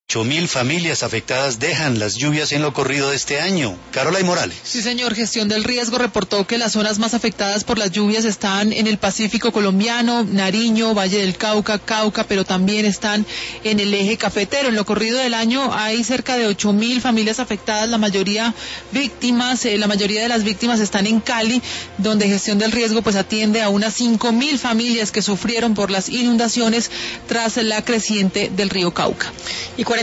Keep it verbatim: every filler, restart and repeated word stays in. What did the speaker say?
ocho mil familias afectadas dejan las lluvias en lo corrido de este año. Carola y Morales. Sí, señor. Gestión del Riesgo reportó que las zonas más afectadas por las lluvias están en el Pacífico colombiano, Nariño, Valle del Cauca, Cauca, pero también están en el eje cafetero. En lo corrido del año hay cerca de ocho mil familias afectadas, la mayoría víctimas, eh, la mayoría de las víctimas están en Cali, donde Gestión del Riesgo pues atiende a unas cinco mil familias que sufrieron por las inundaciones tras la creciente del río Cauca. Y